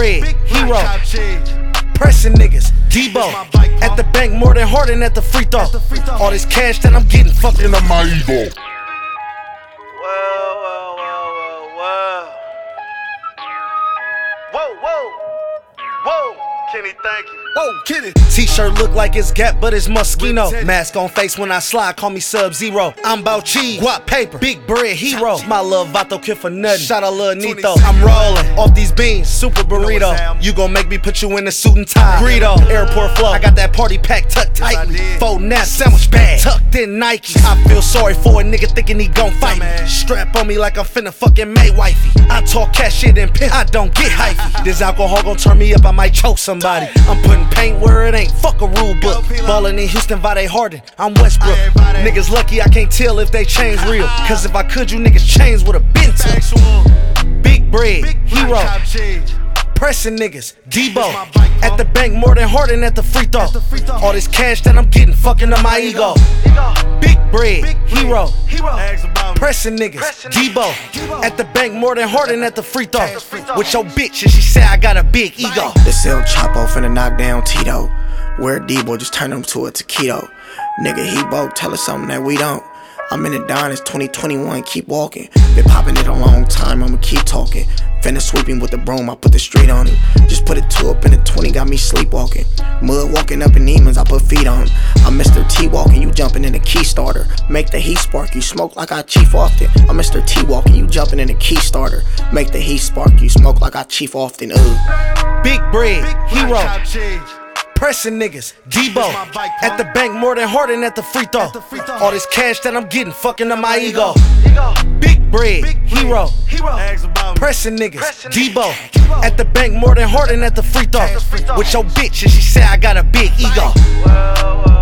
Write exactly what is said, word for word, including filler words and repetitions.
bread, hero. Pressing niggas, Debo. At the bank more than Harden at the free throw. All this cash that I'm getting, fucking up my ego. Whoa, whoa, whoa, whoa, whoa. Whoa, whoa. Whoa. Kenny, thank you. Whoa, Kenny. T-shirt look like it's Gap, but it's Moschino. Mask on face when I slide, call me Sub-Zero. I'm bout cheese, guap paper, big bread hero. My love Vato kid for nothing. Shout out Lil Nito. I'm rolling off these beans, super burrito. You gon' make me put you in a suit and tie. Greedo, airport flow. I got that party pack tucked tightly. Four naps, sandwich bag, tucked in Nike. I feel sorry for a nigga thinking he gon' fight me. Strap on me like I'm finna fucking May wifey. I talk cash shit and pimp, I don't get hypey. This alcohol gon' turn me up, I might choke somebody. I'm putting paint where it ain't, fuck a rule book. Ballin' in Houston, Vade Harden, I'm Westbrook. Niggas lucky I can't tell if they chains real. Cause if I could, you niggas chains would've been to. Big bread, hero. Pressing niggas, Debo. At the bank more than Harden at the free throw. All this cash that I'm getting, fucking up my ego. Big bread, hero. Pressing niggas, Debo. At the bank more than Harden at the free throw. With your bitch and she said I got a big ego. This El Chapo finna knock down Tito. Where Debo just turned him to a taquito. Nigga, he broke, tell us something that we don't. I'm in the Don, it's twenty twenty-one, keep walking. Been popping it a long time, I'ma keep talking. Finna sweeping with the broom, I put the street on it. Just put a two up in the twenty, got me sleepwalking. Mud walking up in demons, I put feet on him. I'm Mister T walking, you jumping in a key starter. Make the heat spark, you smoke like I chief often. I'm Mister T walking, you jumping in a key starter. Make the heat spark, you smoke like I chief often. Ugh. Big bread, hero. Pressing niggas, Debo. At the bank more than Harden at the free throw. All this cash that I'm getting, fucking up my ego. Big bread, hero. Pressing niggas, Debo. At the bank more than Harden at the free throw. With your bitch and she said I got a big ego.